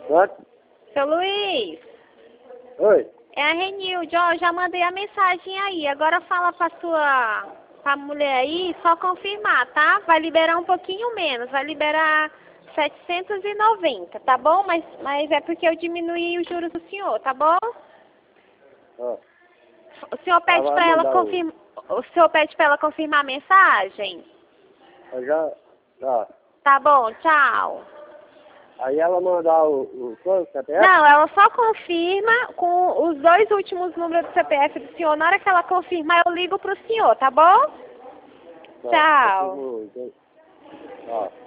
Quanto? Seu Luiz, Oi? é a Renilde, ó, já mandei a mensagem aí. Agora fala pra mulher aí, só confirmar, tá? Vai liberar um pouquinho menos, vai liberar 790, tá bom? Mas é porque eu diminuí os juros do senhor, tá bom? Ó, O senhor pede vai pra ela mandar confirmar. O senhor pede pra ela confirmar a mensagem? eu já, tá. Tá bom, tchau. Aí ela mandar o CPF? Não, ela só confirma com os 2 últimos números do CPF do senhor. Na hora que ela confirmar, eu ligo pro senhor, tá bom? Tá, Tchau. confirmou, então. Tá.